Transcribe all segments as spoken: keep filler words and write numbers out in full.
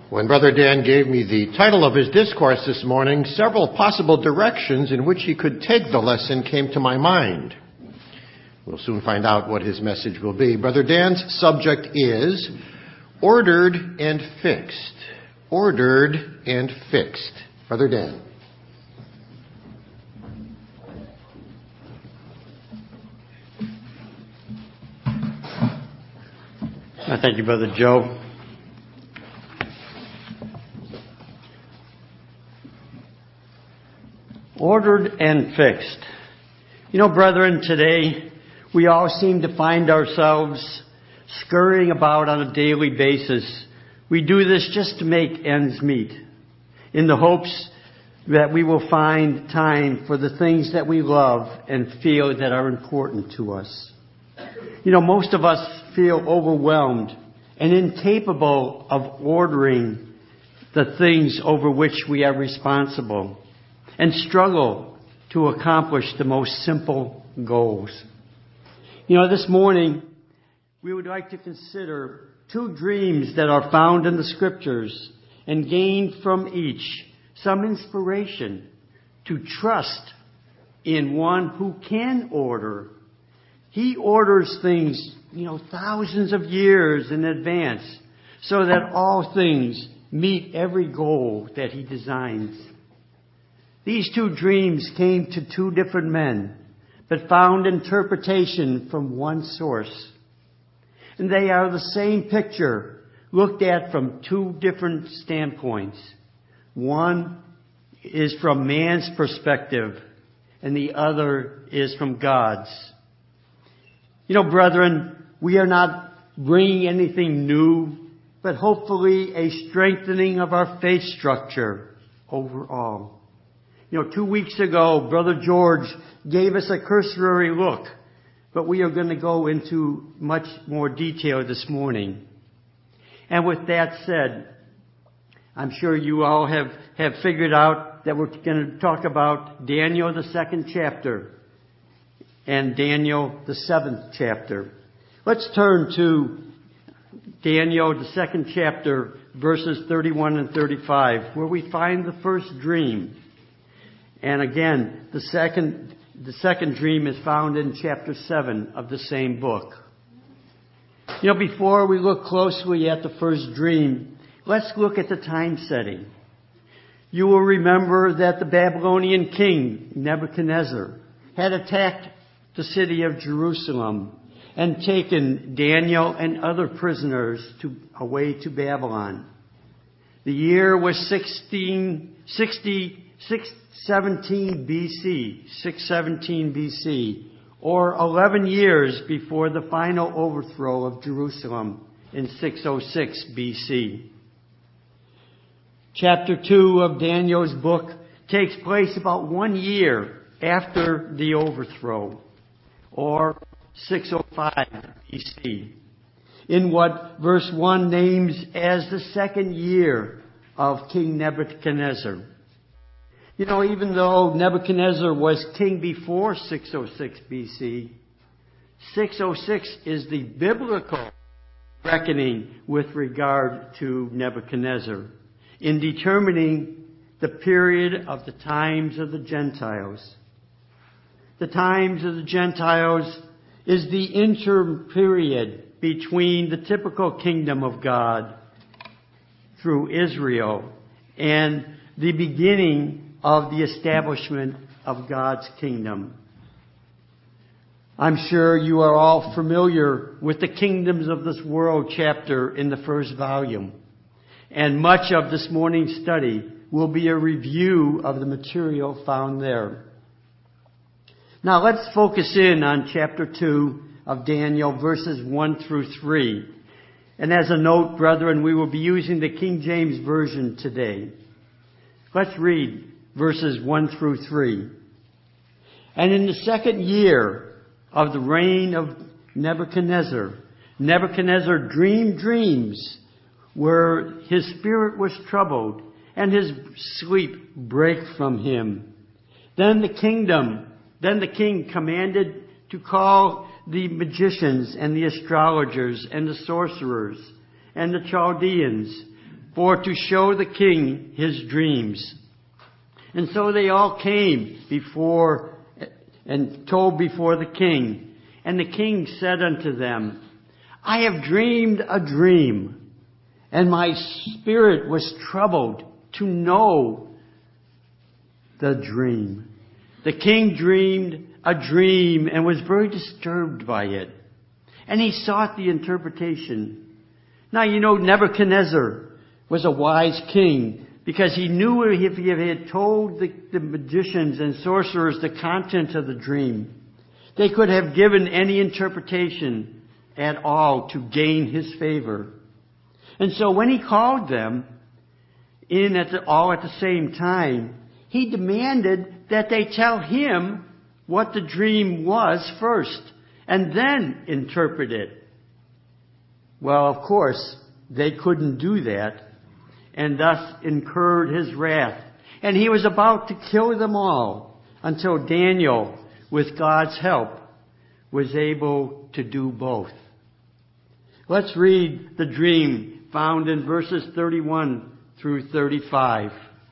When Brother Dan gave me the title of his discourse this morning, several possible directions in which he could take the lesson came to my mind. We'll soon find out what his message will be. Brother Dan's subject is ordered and fixed. Ordered and fixed. Brother Dan. Thank you, Brother Joe. Ordered and fixed. You know, brethren, today we all seem to find ourselves scurrying about on a daily basis. We do this just to make ends meet, in the hopes that we will find time for the things that we love and feel that are important to us. You know, most of us feel overwhelmed and incapable of ordering the things over which we are responsible, and struggle to accomplish the most simple goals. You know, this morning, we would like to consider two dreams that are found in the Scriptures and gain from each some inspiration to trust in one who can order. He orders things, you know, thousands of years in advance so that all things meet every goal that He designs. These two dreams came to two different men, but found interpretation from one source. And they are the same picture, looked at from two different standpoints. One is from man's perspective, and the other is from God's. You know, brethren, we are not bringing anything new, but hopefully a strengthening of our faith structure overall. You know, two weeks ago, Brother George gave us a cursory look, but we are going to go into much more detail this morning. And with that said, I'm sure you all have, have figured out that we're going to talk about Daniel, the second chapter, and Daniel, the seventh chapter. Let's turn to Daniel, the second chapter, verses thirty-one and thirty-five, where we find the first dream. And again, the second, the second dream is found in chapter seven of the same book. You know, before we look closely at the first dream, let's look at the time setting. You will remember that the Babylonian king, Nebuchadnezzar, had attacked the city of Jerusalem and taken Daniel and other prisoners to, away to Babylon. The year was sixteen sixty, six seventeen B C, six seventeen B C, or eleven years before the final overthrow of Jerusalem in six oh six B C. Chapter two of Daniel's book takes place about one year after the overthrow, or six oh five B C, in what verse one names as the second year of King Nebuchadnezzar. You know, even though Nebuchadnezzar was king before six oh six B C, six oh six is the biblical reckoning with regard to Nebuchadnezzar in determining the period of the times of the Gentiles. The times of the Gentiles is the interim period between the typical kingdom of God through Israel and the beginning of the establishment of God's kingdom. I'm sure you are all familiar with the Kingdoms of this World chapter in the first volume. And much of this morning's study will be a review of the material found there. Now let's focus in on chapter two of Daniel, verses one through three. And as a note, brethren, we will be using the King James Version today. Let's read verses one through three. And in the second year of the reign of Nebuchadnezzar, Nebuchadnezzar dreamed dreams where his spirit was troubled and his sleep brake from him. Then the kingdom, then the king commanded to call the magicians and the astrologers and the sorcerers and the Chaldeans, for to show the king his dreams. And so they all came before and told before the king. And the king said unto them, I have dreamed a dream, and my spirit was troubled to know the dream. The king dreamed a dream and was very disturbed by it. And he sought the interpretation. Now, you know, Nebuchadnezzar was a wise king because he knew if he had told the, the magicians and sorcerers the content of the dream, they could have given any interpretation at all to gain his favor. And so when he called them in at the, all at the same time, he demanded that they tell him what the dream was first and then interpret it. Well, of course, they couldn't do that, and thus incurred his wrath. And he was about to kill them all until Daniel, with God's help, was able to do both. Let's read the dream found in verses thirty-one through thirty-five.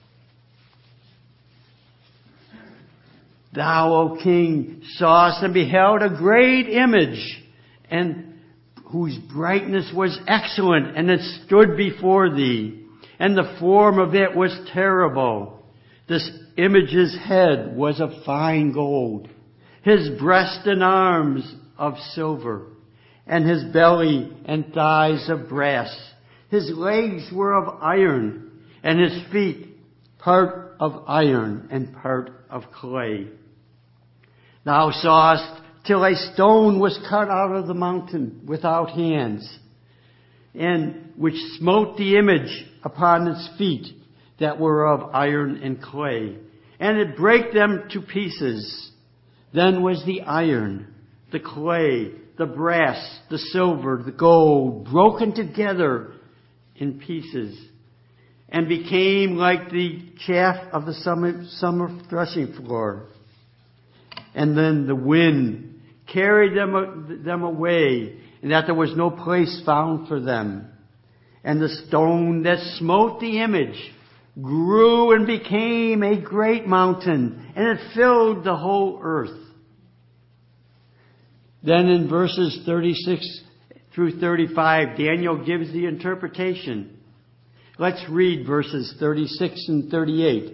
Thou, O king, sawest and beheld a great image, and whose brightness was excellent, and it stood before thee. And the form of it was terrible. This image's head was of fine gold, his breast and arms of silver, and his belly and thighs of brass. His legs were of iron, and his feet part of iron and part of clay. Thou sawest till a stone was cut out of the mountain without hands, and which smote the image upon its feet that were of iron and clay, and it brake them to pieces. Then was the iron, the clay, the brass, the silver, the gold, broken together in pieces, and became like the chaff of the summer, summer threshing floor. And then the wind carried them, them away, and that there was no place found for them. And the stone that smote the image grew and became a great mountain, and it filled the whole earth. Then in verses thirty-six through thirty-five, Daniel gives the interpretation. Let's read verses thirty-six and thirty-eight.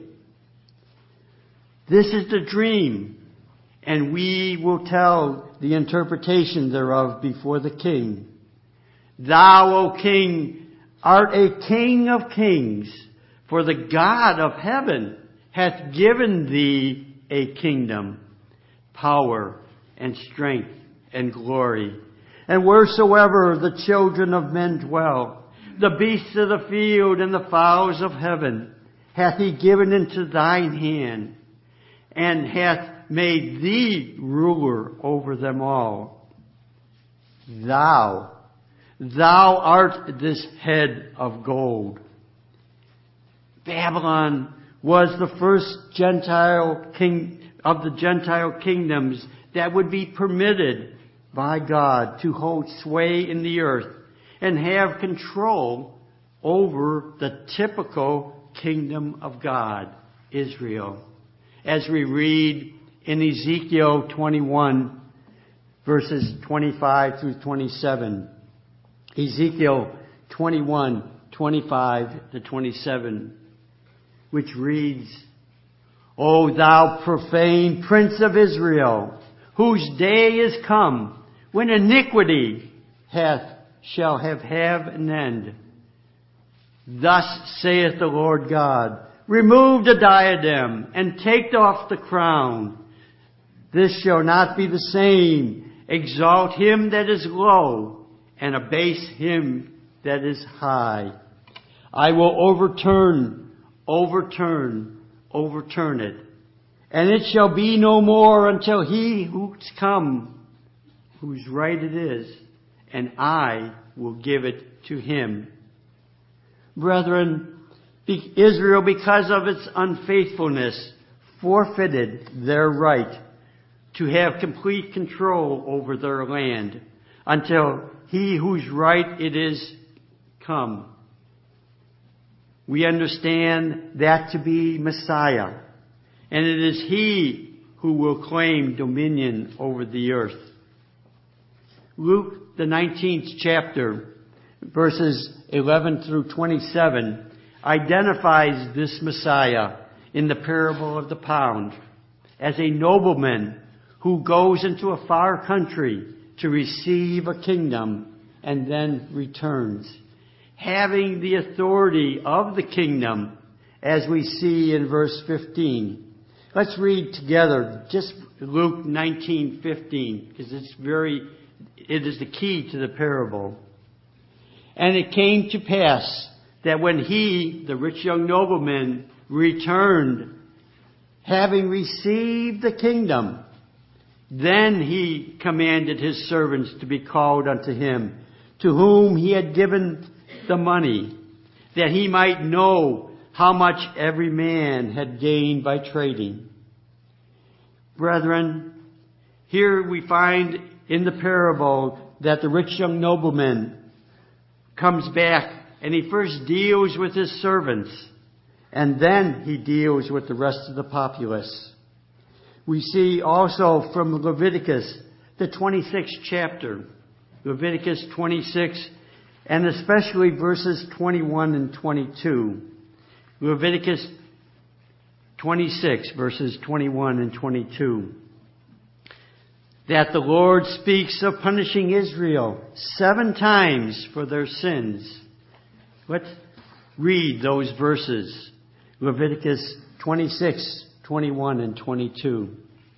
This is the dream, and we will tell the interpretation thereof before the king. Thou, O king, art a king of kings, for the God of heaven hath given thee a kingdom, power, and strength, and glory. And wheresoever the children of men dwell, the beasts of the field and the fowls of heaven, hath he given into thine hand, and hath made thee ruler over them all. Thou, thou art this head of gold. Babylon was the first Gentile king of the Gentile kingdoms that would be permitted by God to hold sway in the earth and have control over the typical kingdom of God, Israel. As we read in Ezekiel twenty-one, verses twenty-five through twenty-seven. Ezekiel twenty-one, twenty-five to twenty-seven, which reads, O thou profane prince of Israel, whose day is come, when iniquity hath shall have have an end. Thus saith the Lord God, remove the diadem, and take off the crown. This shall not be the same. Exalt him that is low, and abase him that is high. I will overturn, overturn, overturn it. And it shall be no more until he who's come, whose right it is, and I will give it to him. Brethren, Israel, because of its unfaithfulness, forfeited their right to have complete control over their land until he whose right it is come. we understand that to be Messiah. And it is He who will claim dominion over the earth. Luke, the nineteenth chapter, verses eleven through twenty-seven, identifies this Messiah in the parable of the pound as a nobleman who goes into a far country to receive a kingdom and then returns, having the authority of the kingdom, as we see in verse fifteen. Let's read together just Luke nineteen fifteen, because it's very, it is the key to the parable. And it came to pass that when he, the rich young nobleman, returned, having received the kingdom, then he commanded his servants to be called unto him, to whom he had given the money, that he might know how much every man had gained by trading. Brethren, here we find in the parable that the rich young nobleman comes back and he first deals with his servants, and then he deals with the rest of the populace. We see also from Leviticus, the twenty-sixth chapter, Leviticus twenty-six, and especially verses twenty-one and twenty-two. Leviticus twenty-six, verses twenty-one and twenty-two. That the Lord speaks of punishing Israel seven times for their sins. Let's read those verses. Leviticus twenty-six, twenty-one and twenty-two.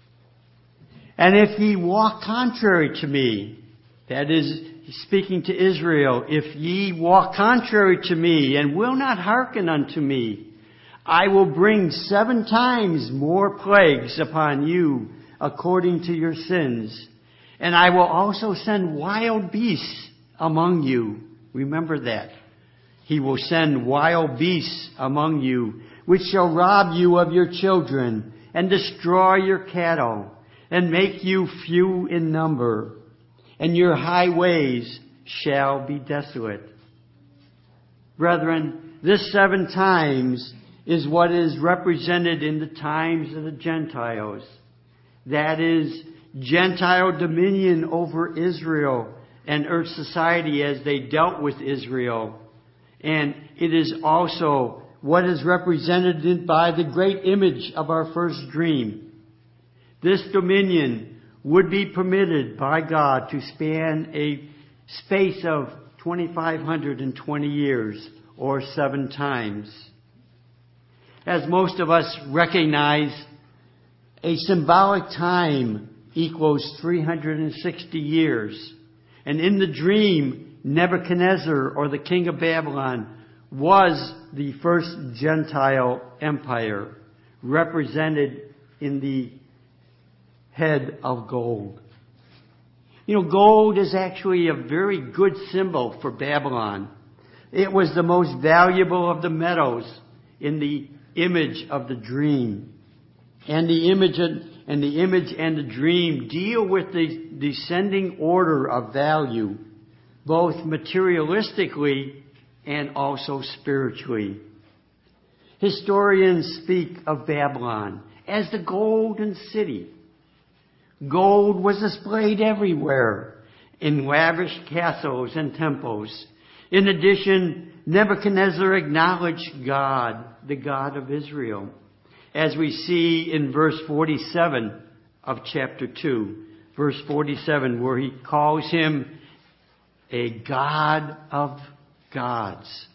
And if ye walk contrary to me, that is, speaking to Israel, if ye walk contrary to me and will not hearken unto me, I will bring seven times more plagues upon you according to your sins. And I will also send wild beasts among you. Remember that. He will send wild beasts among you, which shall rob you of your children, and destroy your cattle, and make you few in number, and your highways shall be desolate. Brethren, this seven times is what is represented in the times of the Gentiles. That is, Gentile dominion over Israel and earth society as they dealt with Israel. And it is also what is represented by the great image of our first dream. This dominion would be permitted by God to span a space of two thousand five hundred twenty years, or seven times. As most of us recognize, a symbolic time equals three hundred sixty years. And in the dream, Nebuchadnezzar, or the king of Babylon, was the first Gentile empire, represented in the head of gold. You know, gold is actually a very good symbol for Babylon. It was the most valuable of the metals in the image of the dream. And the image and the image and the dream deal with the descending order of value, both materialistically and also spiritually. Historians speak of Babylon as the golden city. Gold was displayed everywhere in lavish castles and temples. In addition, Nebuchadnezzar acknowledged God, the God of Israel, as we see in verse forty-seven of chapter two. Verse forty-seven, where he calls him a God of gods.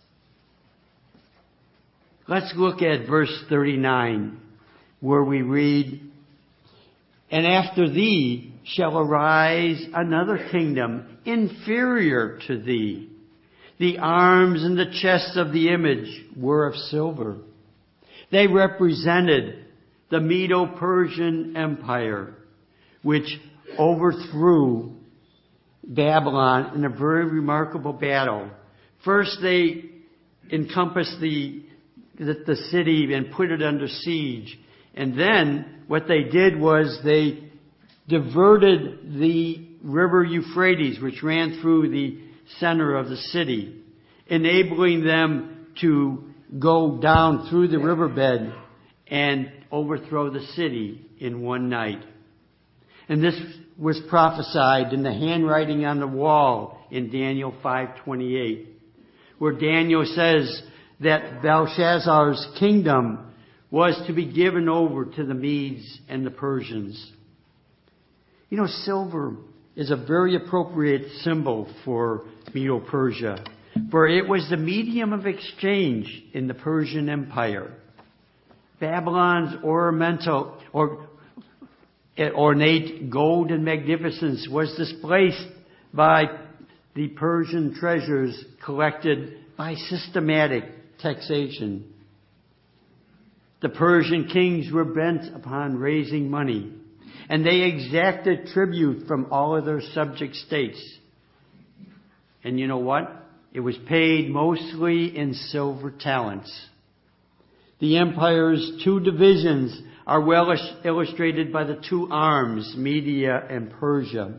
Let's look at verse thirty-nine, where we read, and after thee shall arise another kingdom inferior to thee. The arms and the chest of the image were of silver. They represented the Medo-Persian Empire, which overthrew Babylon in a very remarkable battle. First, they encompassed the, the, the city and put it under siege. And then what they did was they diverted the river Euphrates, which ran through the center of the city, enabling them to go down through the riverbed and overthrow the city in one night. And this was prophesied in the handwriting on the wall in Daniel five twenty-eight, where Daniel says that Belshazzar's kingdom was to be given over to the Medes and the Persians. You know, silver is a very appropriate symbol for Medo-Persia, for it was the medium of exchange in the Persian Empire. Babylon's ornamental or ornate gold and magnificence was displaced by the Persian treasures collected by systematic taxation. The Persian kings were bent upon raising money, and they exacted tribute from all of their subject states. And you know what? It was paid mostly in silver talents. The empire's two divisions are well illustrated by the two arms, Media and Persia.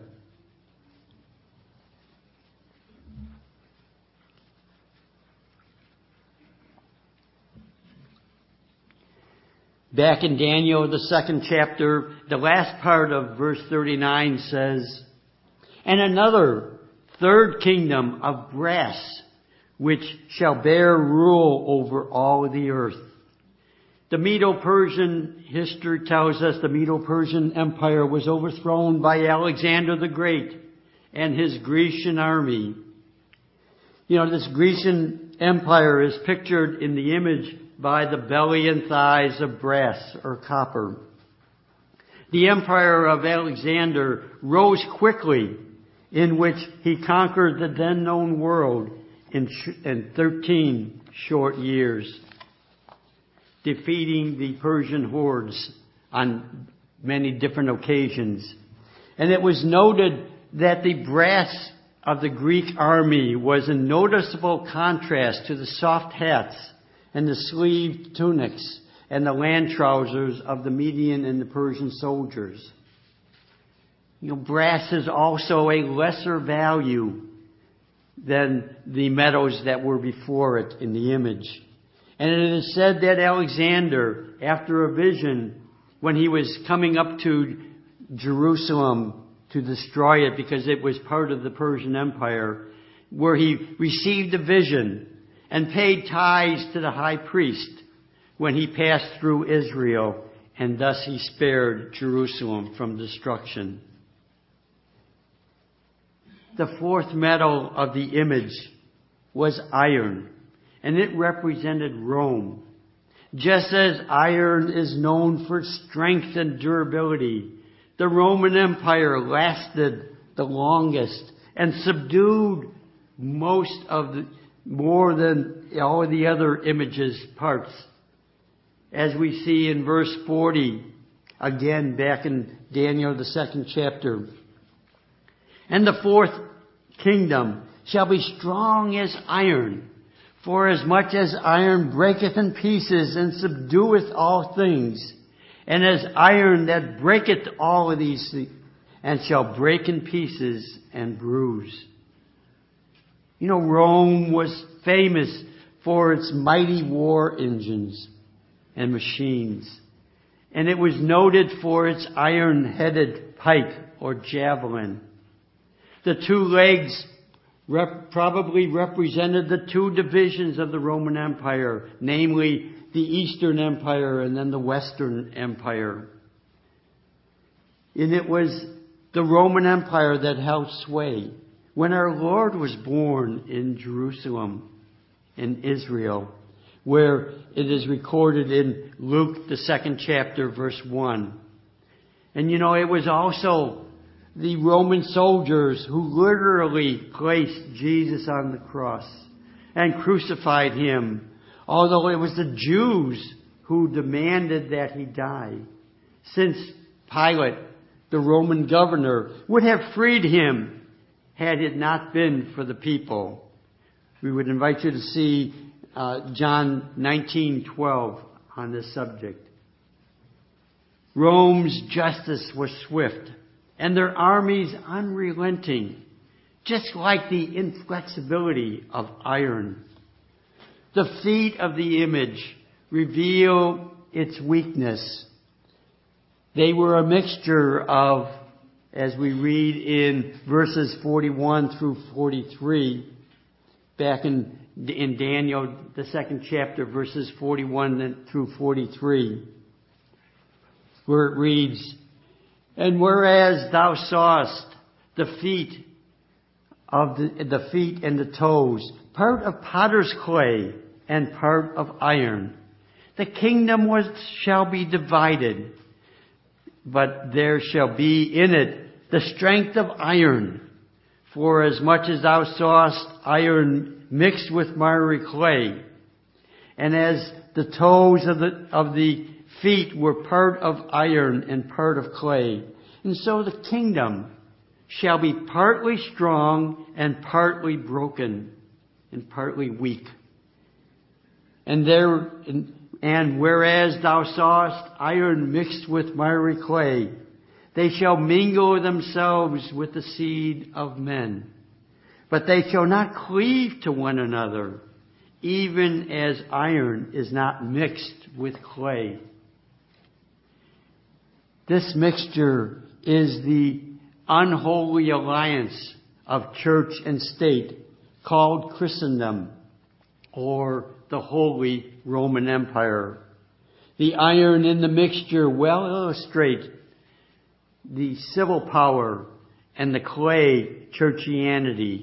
Back in Daniel, the second chapter, the last part of verse thirty-nine says, "And another third kingdom of brass, which shall bear rule over all the earth." The Medo-Persian history tells us the Medo-Persian Empire was overthrown by Alexander the Great and his Grecian army. You know, this Grecian Empire is pictured in the image by the belly and thighs of brass or copper. The empire of Alexander rose quickly, in which he conquered the then known world in, in thirteen short years, defeating the Persian hordes on many different occasions. And it was noted that the brass of the Greek army was in noticeable contrast to the soft hats and the sleeved tunics and the land trousers of the Median and the Persian soldiers. You know, brass is also a lesser value than the metals that were before it in the image. And it is said that Alexander, after a vision, when he was coming up to Jerusalem to destroy it because it was part of the Persian Empire, where he received a vision and paid tithes to the high priest when he passed through Israel, and thus he spared Jerusalem from destruction. The fourth metal of the image was iron, and it represented Rome. Just as iron is known for strength and durability, the Roman Empire lasted the longest and subdued most of the more than all of the other images parts. As we see in verse forty, again back in Daniel, the second chapter. "And the fourth kingdom shall be strong as iron, for as much as iron breaketh in pieces and subdueth all things, and as iron that breaketh all of these things, and shall break in pieces and bruise." You know, Rome was famous for its mighty war engines and machines. And it was noted for its iron-headed pike or javelin. The two legs rep- probably represented the two divisions of the Roman Empire, namely the Eastern Empire and then the Western Empire. And it was the Roman Empire that held sway when our Lord was born in Jerusalem, in Israel, where it is recorded in Luke, the second chapter, verse one. And you know, it was also the Roman soldiers who literally placed Jesus on the cross and crucified him, although it was the Jews who demanded that he die, since Pilate, the Roman governor, would have freed him had it not been for the people. We would invite you to see uh, John nineteen twelve on this subject. Rome's justice was swift, and their armies unrelenting, just like the inflexibility of iron. The feet of the image reveal its weakness. They were a mixture of, as we read in verses forty-one through forty-three, back in, in Daniel, the second chapter, verses forty-one through forty-three, where it reads, "And whereas thou sawest the feet of the, the feet and the toes, part of potter's clay and part of iron, the kingdom was shall be divided, but there shall be in it the strength of iron. For as much as thou sawest iron mixed with miry clay, and as the toes of the of the feet were part of iron and part of clay, and so the kingdom shall be partly strong and partly broken and partly weak. And there and whereas thou sawest iron mixed with miry clay, they shall mingle themselves with the seed of men, but they shall not cleave to one another, even as iron is not mixed with clay." This mixture is the unholy alliance of church and state called Christendom, or the Holy Roman Empire. The iron in the mixture well illustrate the civil power, and the clay, churchianity.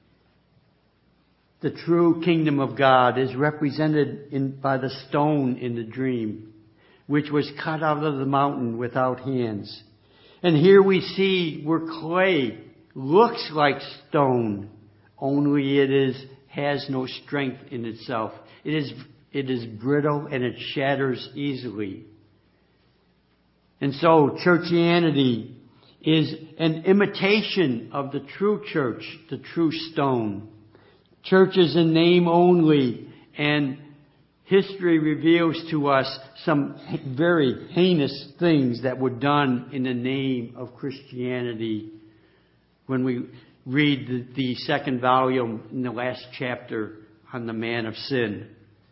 The true kingdom of God is represented in, by the stone in the dream, which was cut out of the mountain without hands. And here we see where clay looks like stone, only it is has no strength in itself. It is it is brittle and it shatters easily. And so churchianity is an imitation of the true church, the true stone. Church is in name only, and history reveals to us some very heinous things that were done in the name of Christianity when we read the, the second volume in the last chapter on the man of sin.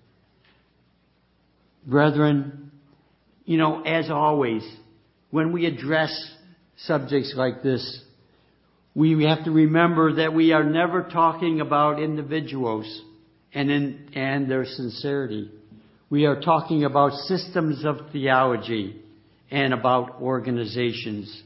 Brethren, you know, as always, when we address subjects like this, we have to remember that we are never talking about individuals and in, and their sincerity. We are talking about systems of theology and about organizations.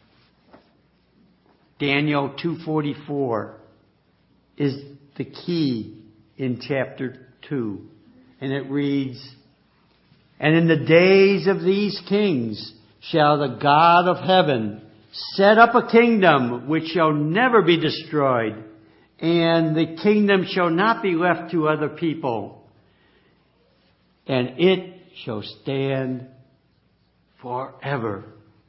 Daniel two forty-four is the key in chapter two. And it reads, "And in the days of these kings shall the God of heaven set up a kingdom which shall never be destroyed, and the kingdom shall not be left to other people, and it shall stand forever."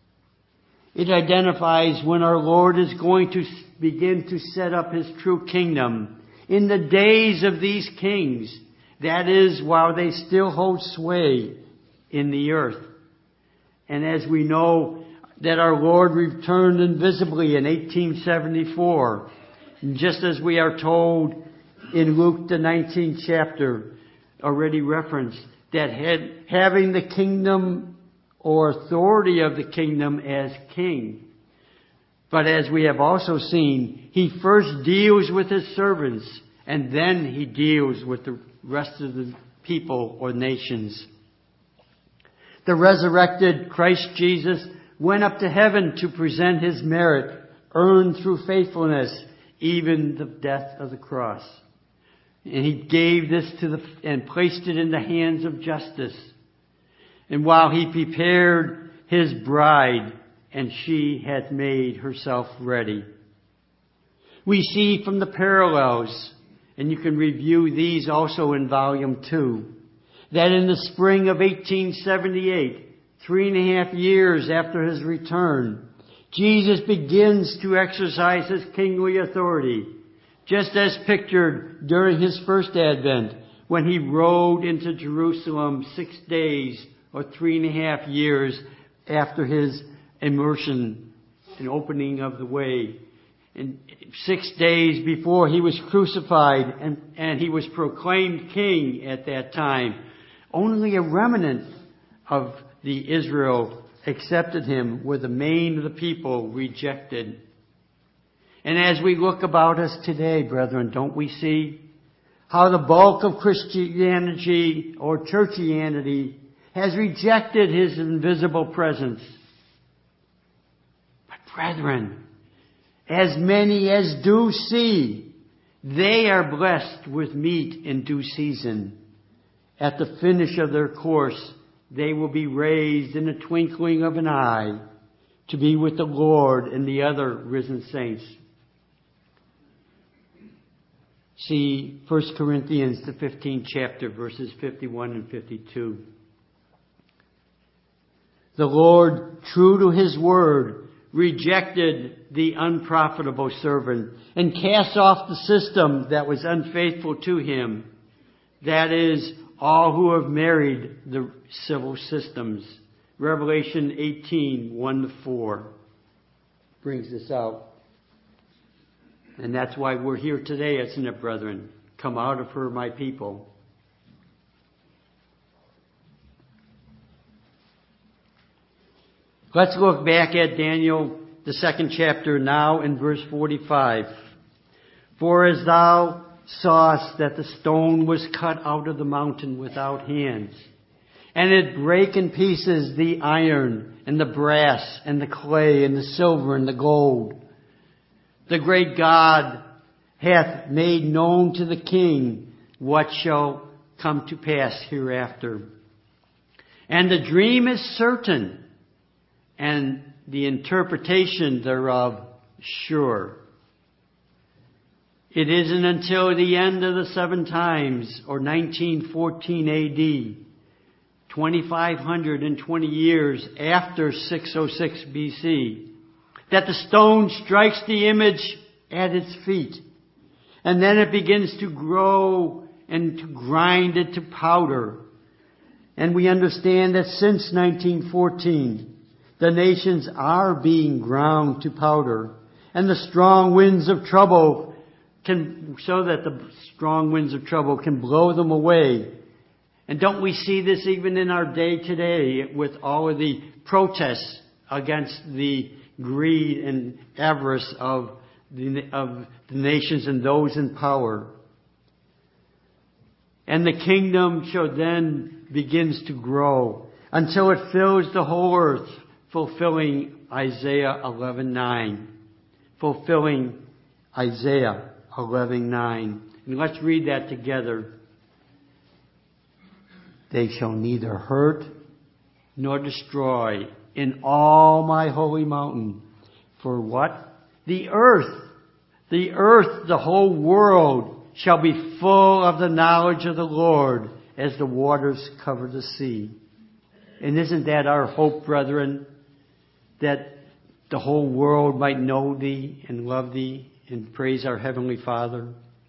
It identifies when our Lord is going to begin to set up His true kingdom in the days of these kings. That is, while they still hold sway in the earth. And as we know that our Lord returned invisibly in eighteen seventy-four, just as we are told in Luke the nineteenth chapter, already referenced, that had, having the kingdom or authority of the kingdom as king. But as we have also seen, He first deals with His servants, and then He deals with the rest of the people or nations. The resurrected Christ Jesus went up to heaven to present His merit, earned through faithfulness, even the death of the cross. And He gave this to the, and placed it in the hands of justice. And while He prepared His bride, and she had made herself ready. We see from the parallels, and you can review these also in volume two, that in the spring of eighteen seventy-eight, three and a half years after His return, Jesus begins to exercise His kingly authority, just as pictured during His first advent, when He rode into Jerusalem six days or three and a half years after His immersion and opening of the way. And six days before he was crucified, and, and he was proclaimed king at that time, only a remnant of the Israel accepted him, where the main of the people rejected. And as we look about us today, brethren, don't we see how the bulk of Christianity or churchianity has rejected his invisible presence? But brethren, as many as do see, they are blessed with meat in due season. At the finish of their course, they will be raised in the twinkling of an eye to be with the Lord and the other risen saints. See First Corinthians, the fifteenth chapter, verses fifty-one and fifty-two. The Lord, true to his word, rejected the unprofitable servant and cast off the system that was unfaithful to him. That is, all who have married the civil systems. Revelation eighteen, one to four brings this out. And that's why we're here today, isn't it, brethren? Come out of her, my people. Let's look back at Daniel, the second chapter, now in verse forty-five. For as thou sawest that the stone was cut out of the mountain without hands, and it brake in pieces the iron, and the brass, and the clay, and the silver, and the gold. The great God hath made known to the king what shall come to pass hereafter. And the dream is certain, and the interpretation thereof sure. It isn't until the end of the seven times, or nineteen fourteen A D, twenty-five hundred twenty years after six oh six B C, that the stone strikes the image at its feet. And then it begins to grow and to grind it to powder. And we understand that since nineteen fourteen, the nations are being ground to powder. And the strong winds of trouble can, so that the strong winds of trouble can blow them away. And don't we see this even in our day today with all of the protests against the greed and avarice of the, of the nations and those in power. And the kingdom shall then begins to grow until it fills the whole earth, fulfilling Isaiah eleven nine. Fulfilling Isaiah eleven nine. And let's read that together. They shall neither hurt nor destroy in all my holy mountain. For what? The earth, the earth, the whole world shall be full of the knowledge of the Lord as the waters cover the sea. And isn't that our hope, brethren? That the whole world might know thee and love thee and praise our Heavenly Father.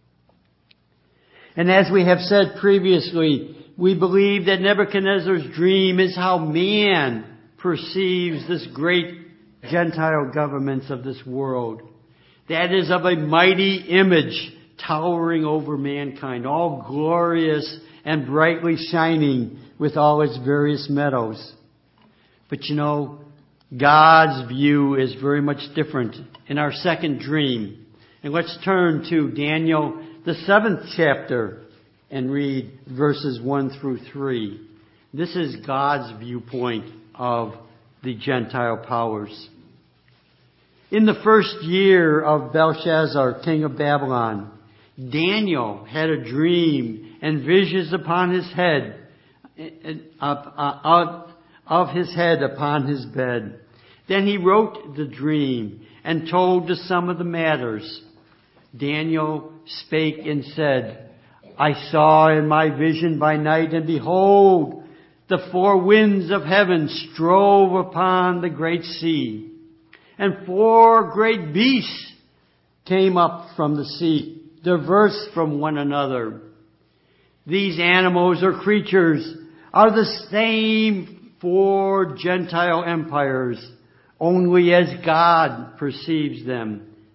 And as we have said previously, we believe that Nebuchadnezzar's dream is how man perceives this great Gentile governments of this world. That is of a mighty image towering over mankind, all glorious and brightly shining with all its various meadows. But you know, God's view is very much different in our second dream. And let's turn to Daniel, the seventh chapter, and read verses one through three. This is God's viewpoint of the Gentile powers. In the first year of Belshazzar, king of Babylon, Daniel had a dream and visions upon his head, of his head upon his bed. Then he wrote the dream and told the sum of the matters. Daniel spake and said, I saw in my vision by night, and behold, the four winds of heaven strove upon the great sea. And four great beasts came up from the sea, diverse from one another. These animals or creatures are the same four Gentile empires, only as God perceives them.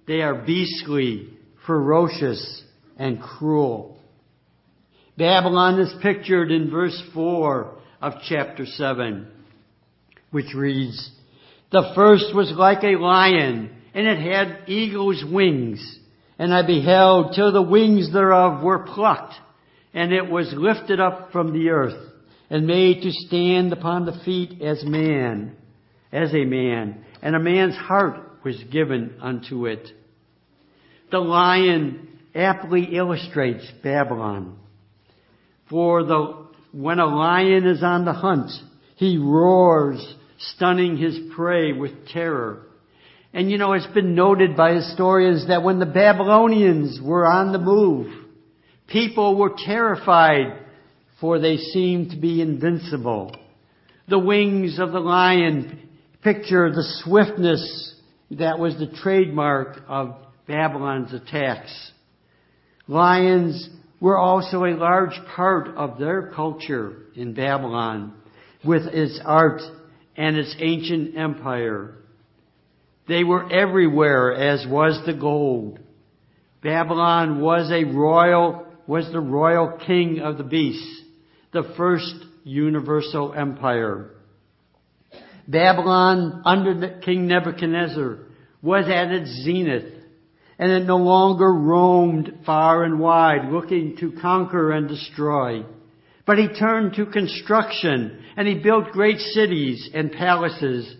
They are beastly, ferocious, and cruel. Babylon is pictured in verse four of chapter seven, which reads, "The first was like a lion, and it had eagle's wings. And I beheld till the wings thereof were plucked, and it was lifted up from the earth, and made to stand upon the feet as man, as a man, and a man's heart was given unto it." The lion aptly illustrates Babylon. For the, when a lion is on the hunt, he roars, stunning his prey with terror. And you know, it's been noted by historians that when the Babylonians were on the move, people were terrified, for they seemed to be invincible. The wings of the lion picture the swiftness that was the trademark of Babylon's attacks. Lions were also a large part of their culture in Babylon, with its art and its ancient empire. They were everywhere, as was the gold. Babylon was a royal, was the royal king of the beasts, the first universal empire. Babylon, under King Nebuchadnezzar, was at its zenith, and it no longer roamed far and wide, looking to conquer and destroy. But he turned to construction, and he built great cities and palaces.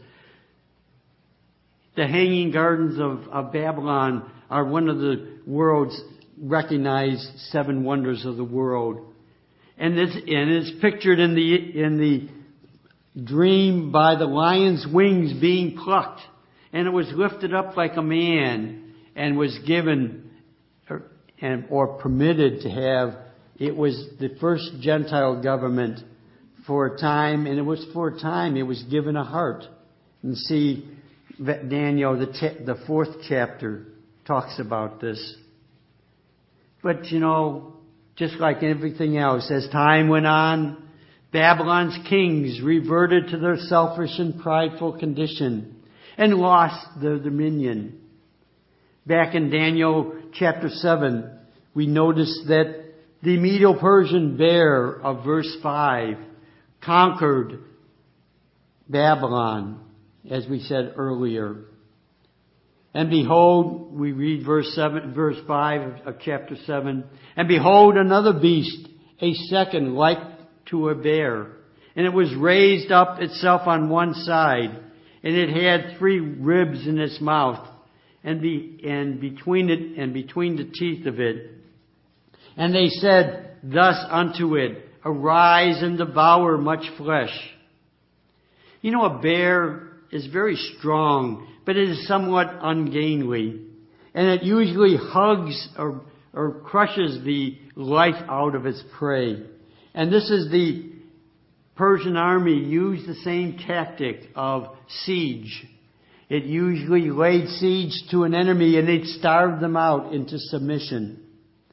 The Hanging Gardens of, of Babylon are one of the world's recognized seven wonders of the world. And it's, and it's pictured in the, in the dream by the lion's wings being plucked. And it was lifted up like a man and was given or, and, or permitted to have, it was the first Gentile government for a time, and it was for a time, it was given a heart. And see, Daniel, the, t- the fourth chapter, talks about this. But, you know, just like everything else, as time went on, Babylon's kings reverted to their selfish and prideful condition and lost their dominion. Back in Daniel chapter seven, we notice that the Medo-Persian bear of verse five conquered Babylon, as we said earlier. And behold, we read verse seven, verse five of, of chapter seven. And behold, another beast, a second, like to a bear, and it was raised up itself on one side, and it had three ribs in its mouth, and be, and between it and between the teeth of it. And they said thus unto it, Arise and devour much flesh. You know, a bear is very strong, but it is somewhat ungainly. And it usually hugs or, or crushes the life out of its prey. And this is the Persian army used the same tactic of siege. It usually laid siege to an enemy and it starved them out into submission.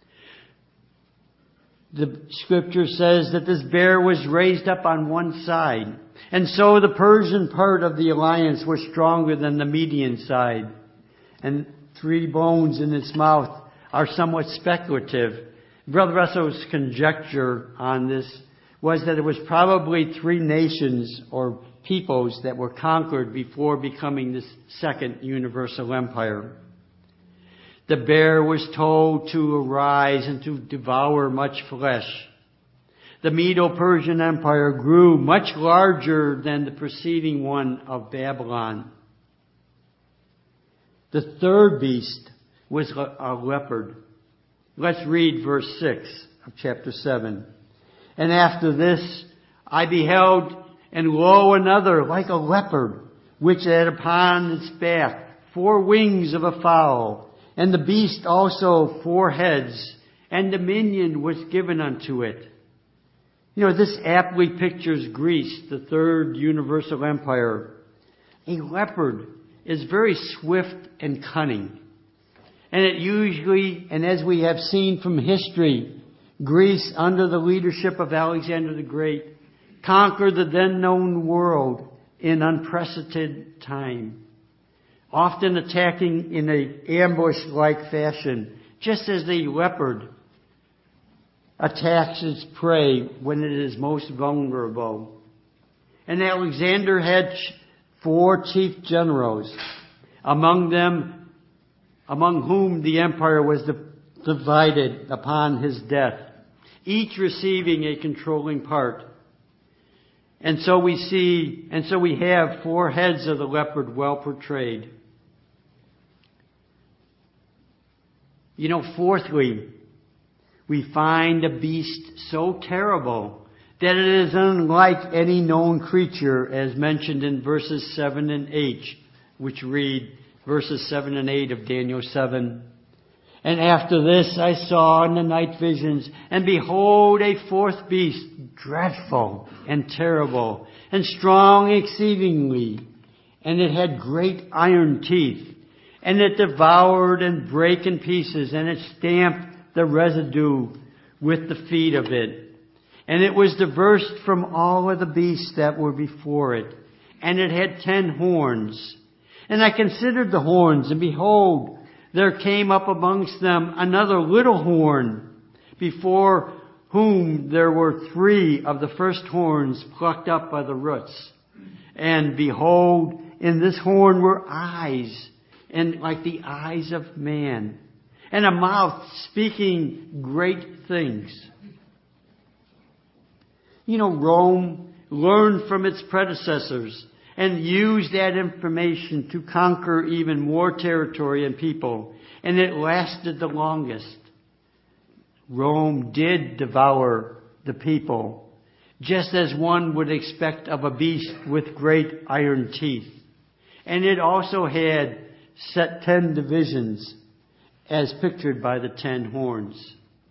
The scripture says that this bear was raised up on one side. And so the Persian part of the alliance was stronger than the Median side. And three bones in its mouth are somewhat speculative. Brother Russell's conjecture on this was that it was probably three nations or peoples that were conquered before becoming this second universal empire. The bear was told to arise and to devour much flesh. The Medo-Persian Empire grew much larger than the preceding one of Babylon. The third beast was a leopard. Let's read verse six of chapter seven. And after this I beheld, and lo, another like a leopard, which had upon its back four wings of a fowl, and the beast also four heads, and dominion was given unto it. You know, this aptly pictures Greece, the third universal empire. A leopard is very swift and cunning. And it usually, and as we have seen from history, Greece, under the leadership of Alexander the Great, conquered the then known world in unprecedented time. often attacking in an ambush-like fashion, just as a leopard attacks its prey when it is most vulnerable. And Alexander had four chief generals, among them, among whom the empire was divided upon his death, each receiving a controlling part. And so we see, and so we have four heads of the leopard well portrayed. You know, fourthly, we find a beast so terrible that it is unlike any known creature, as mentioned in verses seven and eight, which read verses seven and eight of Daniel seven. And after this I saw in the night visions, and behold, a fourth beast, dreadful and terrible, and strong exceedingly, and it had great iron teeth, and it devoured and brake in pieces, and it stamped the residue with the feet of it. And it was diverse from all of the beasts that were before it, and it had ten horns. And I considered the horns, and behold, there came up amongst them another little horn, before whom there were three of the first horns plucked up by the roots. And behold, in this horn were eyes, and like the eyes of man, and a mouth speaking great things. You know, Rome learned from its predecessors and used that information to conquer even more territory and people. And it lasted the longest. Rome did devour the people, just as one would expect of a beast with great iron teeth. And it also had set ten divisions, as pictured by the ten horns.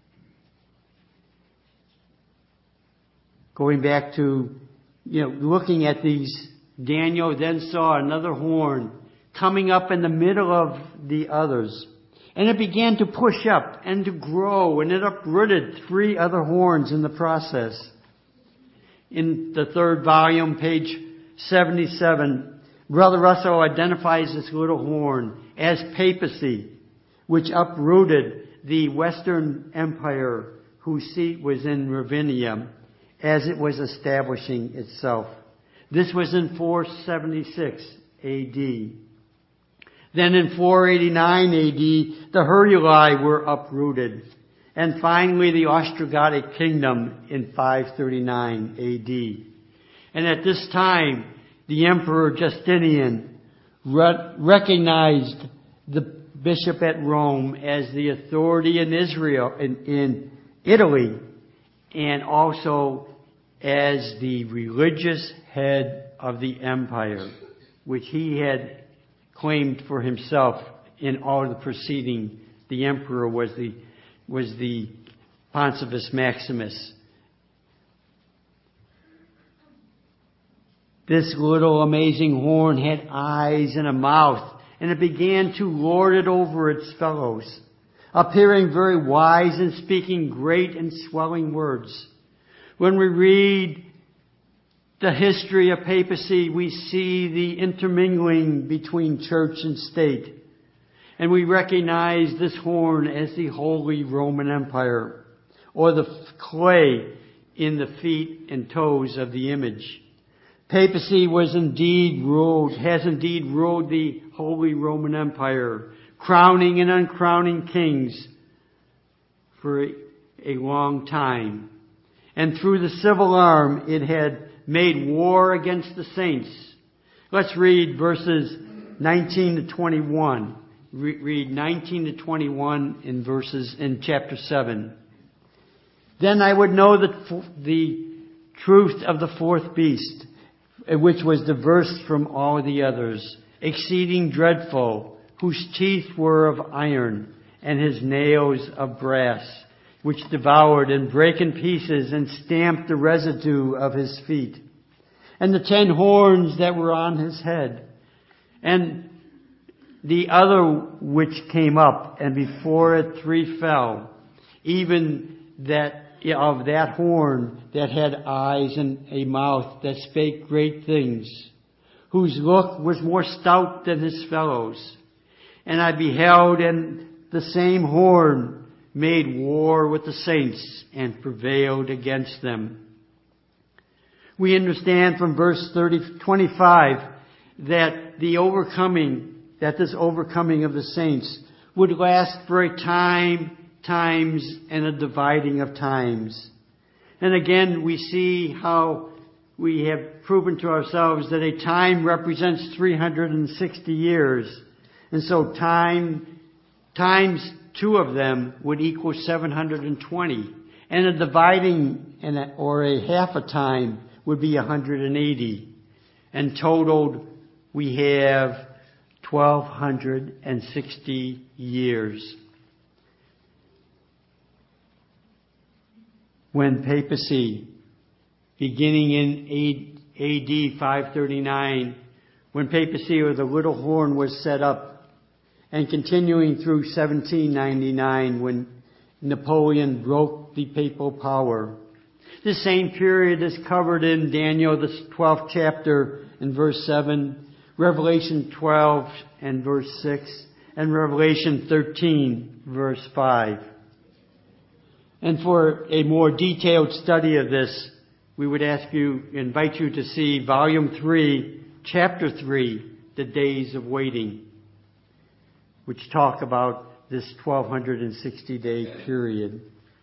Going back to, you know, looking at these, Daniel then saw another horn coming up in the middle of the others. And it began to push up and to grow, and it uprooted three other horns in the process. In the third volume, page seventy-seven, Brother Russell identifies this little horn as papacy, which uprooted the Western Empire whose seat was in Ravenna as it was establishing itself. This was in four seventy-six A D. Then in four eighty-nine A D, the Heruli were uprooted. And finally, the Ostrogotic kingdom in five thirty-nine A D. And at this time, the Emperor Justinian re- recognized the bishop at Rome as the authority in Israel, in, in Italy, and also as the religious head of the empire, which he had claimed for himself in all the preceding. The emperor was the was the Pontifex Maximus. This little amazing horn had eyes and a mouth, and it began to lord it over its fellows, appearing very wise and speaking great and swelling words. When we read the history of papacy, we see the intermingling between church and state. And we recognize this horn as the Holy Roman Empire, or the clay in the feet and toes of the image. Papacy was indeed ruled, has indeed ruled the Holy Roman Empire, crowning and uncrowning kings for a long time. And through the civil arm, it had made war against the saints. Let's read verses nineteen to twenty-one. Re- read nineteen to twenty-one in verses in chapter seven. Then I would know the, the truth of the fourth beast, which was diverse from all the others, exceeding dreadful, whose teeth were of iron, and his nails of brass, which devoured and brake in pieces and stamped the residue of his feet. And the ten horns that were on his head. And the other which came up, and before it three fell, even that of that horn that had eyes and a mouth that spake great things, whose look was more stout than his fellows. And I beheld, and the same horn made war with the saints and prevailed against them. We understand from verse thirty, twenty-five that the overcoming, that this overcoming of the saints would last for a time, times, and a dividing of times. And again, we see how we have proven to ourselves that a time represents three hundred sixty years. And so time, times two of them would equal seven hundred twenty. And a dividing, or a half a time, would be one hundred eighty. And totaled, we have twelve sixty years. When papacy, beginning in A D five thirty-nine, when papacy, or the little horn, was set up, and continuing through seventeen ninety-nine, when Napoleon broke the papal power. This same period is covered in Daniel, the twelfth chapter, and verse seven, Revelation twelve and verse six, and Revelation thirteen, verse five. And for a more detailed study of this, we would ask you, invite you to see volume three, chapter three, The Days of Waiting, which talk about this twelve sixty day period.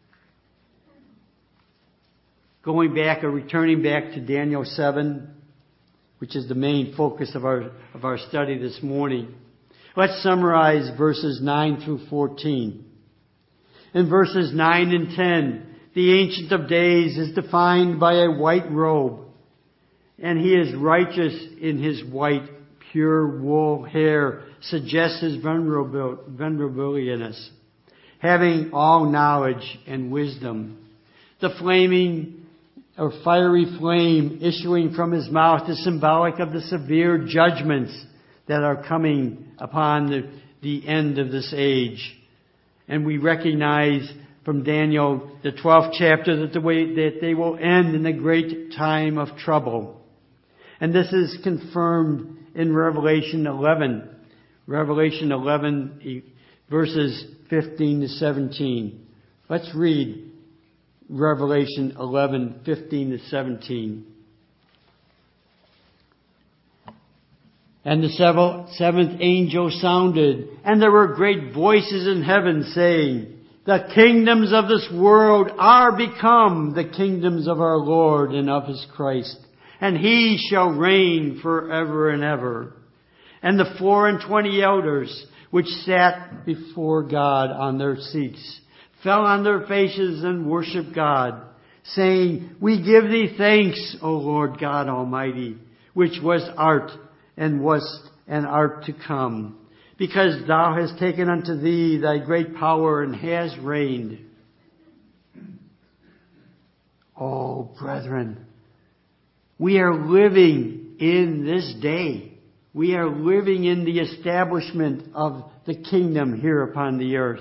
Going back or returning back to Daniel seven, which is the main focus of our, of our study this morning. Let's summarize verses nine through fourteen. In verses nine and ten, the Ancient of Days is defined by a white robe, and he is righteous in his white, pure wool hair, suggests his venerableness, having all knowledge and wisdom. The flaming or fiery flame issuing from his mouth is symbolic of the severe judgments that are coming upon the, the end of this age. And we recognize from Daniel, the twelfth chapter, that the way that they will end in a great time of trouble. And this is confirmed in Revelation eleven. Revelation eleven, verses fifteen to seventeen. Let's read Revelation eleven, fifteen to seventeen. And the seventh angel sounded, and there were great voices in heaven saying, the kingdoms of this world are become the kingdoms of our Lord and of his Christ, and he shall reign forever and ever. And the four and twenty elders, which sat before God on their seats, fell on their faces and worshiped God, saying, we give thee thanks, O Lord God Almighty, which was art and wast and art to come, because thou hast taken unto thee thy great power and hast reigned. Oh, brethren, we are living in this day. We are living in the establishment of the kingdom here upon the earth.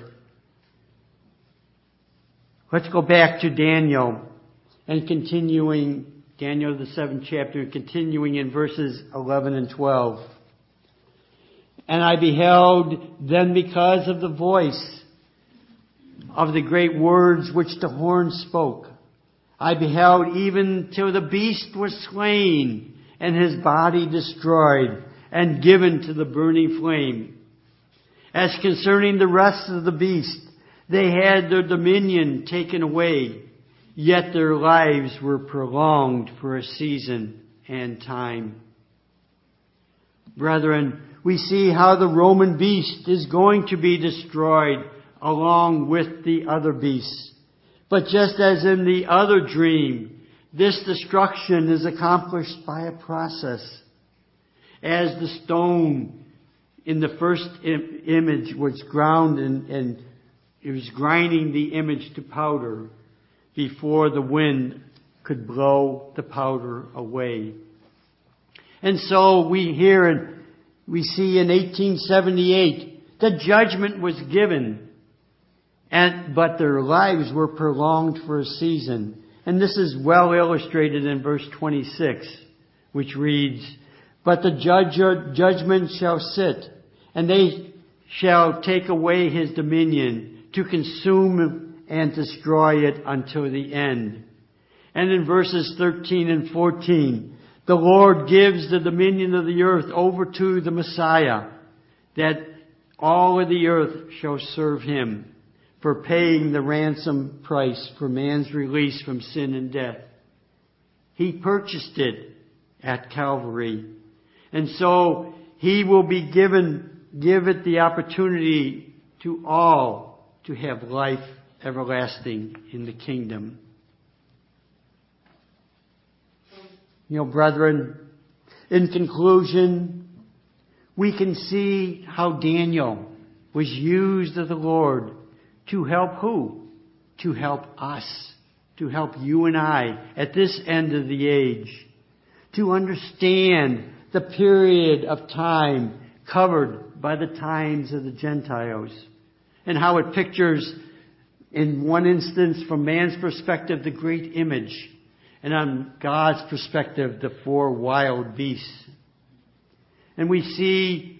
Let's go back to Daniel and continuing, Daniel the seventh chapter, continuing in verses eleven and twelve. And I beheld then because of the voice of the great words which the horn spoke. I beheld even till the beast was slain and his body destroyed and given to the burning flame. As concerning the rest of the beast, they had their dominion taken away, yet their lives were prolonged for a season and time. Brethren, we see how the Roman beast is going to be destroyed along with the other beasts. But just as in the other dream, this destruction is accomplished by a process. As the stone in the first im- image was ground and, and it was grinding the image to powder before the wind could blow the powder away. And so we hear and we see in eighteen seventy-eight, the judgment was given, and but their lives were prolonged for a season. And this is well illustrated in verse twenty-six, which reads, But the judge, judgment shall sit, and they shall take away his dominion, to consume and destroy it until the end. And in verses thirteen and fourteen, the Lord gives the dominion of the earth over to the Messiah, that all of the earth shall serve him, for paying the ransom price for man's release from sin and death. He purchased it at Calvary. And so he will be given, give it the opportunity to all to have life everlasting in the kingdom. You know, brethren, in conclusion, we can see how Daniel was used of the Lord to help who? To help us. To help you and I at this end of the age. To understand the period of time covered by the times of the Gentiles. And how it pictures, in one instance, from man's perspective, the great image. And on God's perspective, the four wild beasts. And we see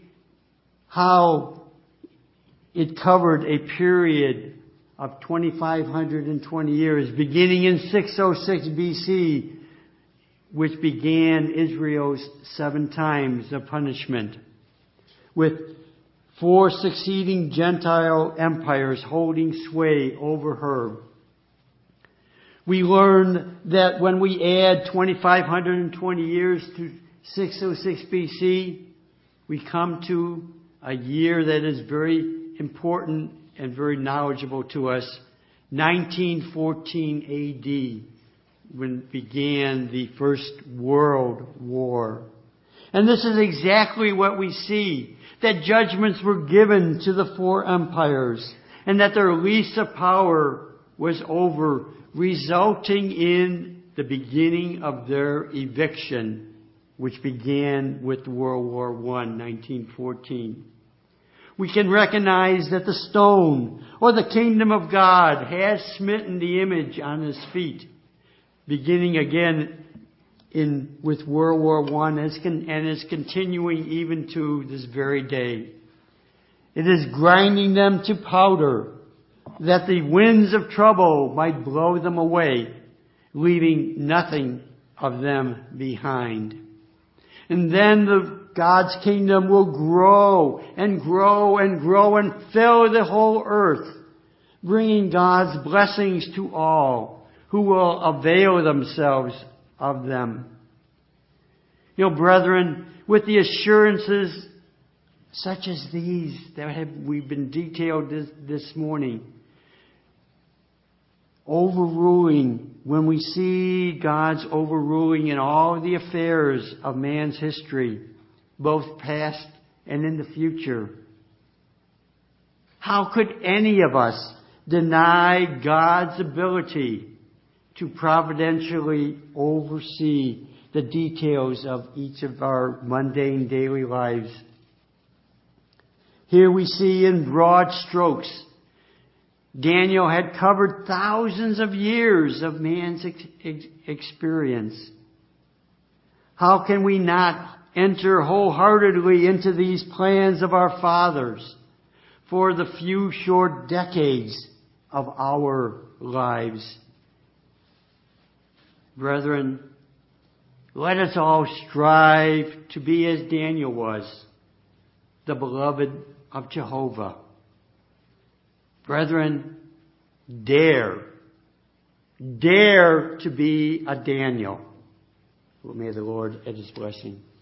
how it covered a period of two thousand five hundred twenty years, beginning in six oh six B C, which began Israel's seven times of punishment, with four succeeding Gentile empires holding sway over her. We learn that when we add two thousand five hundred twenty years to six oh six B C, we come to a year that is very important and very knowledgeable to us, nineteen fourteen A D, when began the First World War. And this is exactly what we see, that judgments were given to the four empires, and that their lease of power was over, resulting in the beginning of their eviction, which began with World War One, nineteen fourteen. We can recognize that the stone, or the kingdom of God, has smitten the image on his feet, beginning again in with World War One, and is continuing even to this very day. It is grinding them to powder, that the winds of trouble might blow them away, leaving nothing of them behind. And then the God's kingdom will grow and grow and grow and fill the whole earth, bringing God's blessings to all who will avail themselves of them. You know, brethren, with the assurances such as these that have we've been detailed this, this morning, overruling, when we see God's overruling in all the affairs of man's history, both past and in the future, how could any of us deny God's ability to providentially oversee the details of each of our mundane daily lives? Here we see in broad strokes, Daniel had covered thousands of years of man's ex- ex- experience. How can we not enter wholeheartedly into these plans of our fathers for the few short decades of our lives? Brethren, let us all strive to be as Daniel was, the beloved of Jehovah. Brethren, dare, dare to be a Daniel. May the Lord add his blessing.